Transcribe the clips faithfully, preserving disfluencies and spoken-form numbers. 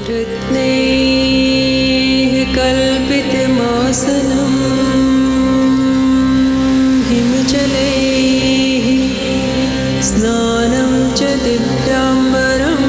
रत्नैः कल्पितमासनं हिमजलैः स्नानं च दिव्याम्बरम्.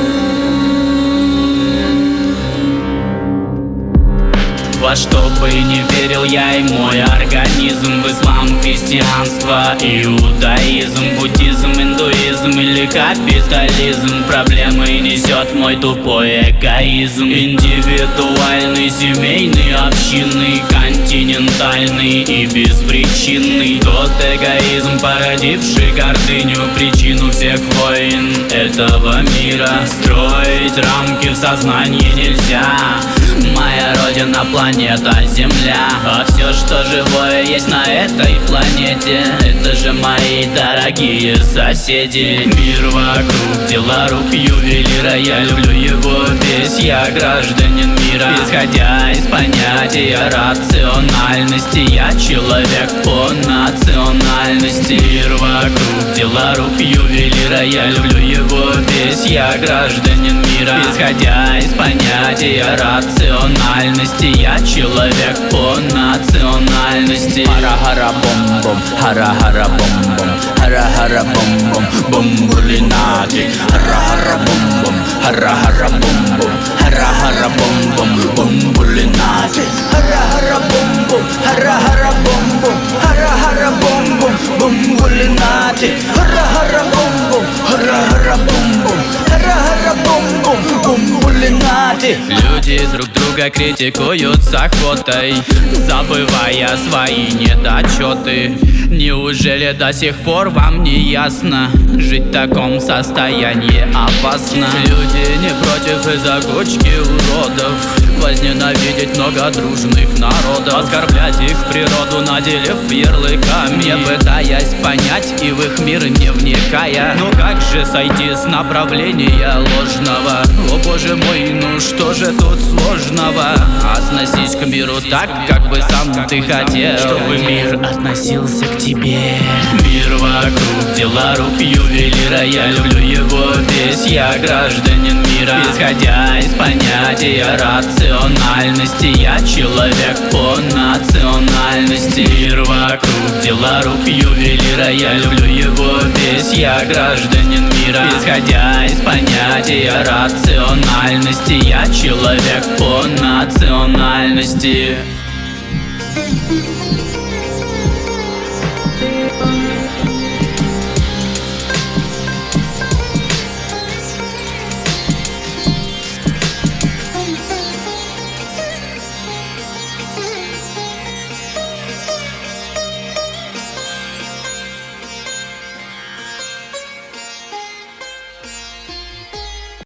Во что бы не верил я и мой организм, в ислам, христианство, иудаизм, буддизм, индуизм или капитализм, проблемы несет мой тупой эгоизм. Индивидуальный, семейный, общинный, континентальный и беспричинный. Тот эгоизм, породивший гордыню, причину всех войн этого мира. Строить рамки в сознании нельзя. Моя родина — планета Земля, а все, что живое есть на этой планете, это же мои дорогие соседи. Мир вокруг, дела рук ювелира, я люблю его весь, я гражданин мира. Исходя из понятия рациональности, я человек по национальности. Мир вокруг, дела рук ювелира, я люблю его весь, я гражданин мира. Исходя из понятия рациональности, я человек по национальности. Хара-хара-бом-бом, хара-хара-бом-бом, хара-хара-бом-бом, бомбулинати. Хара-хара-бом-бом, хара-хара-бом-бом, хара-хара-бом-бом, бомбулинати. Хара-хара-бом-бом, хара-хара-бом-бом, хара-хара-бом-бом, бомбулинати. Хара-хара-бом-бом, хара-хара-бом-бом, хара-хара-бом-бом, бомбулинати. Люди друг друга критикуют с охотой, забывая свои недочеты. Неужели до сих пор вам не ясно? Жить в таком состоянии опасно. Люди не против из-за кучки уродов возненавидеть много дружных народов, оскорблять их природу, наделив ярлыками, не пытаясь понять и в их мир не вникая. Ну как же сойти с направления ложного? О боже мой, ну что же тут сложного? Относись к миру так, как бы сам ты хотел, чтобы мир относился к тебе. Мир вокруг, дела рук ювелира, я люблю его весь, я гражданин мира. Исходя из понятия рациональности, я человек по национальности. Мир вокруг, дела рук ювелира, я люблю его весь, я гражданин мира. Исходя из понятия рациональности, я человек по национальности.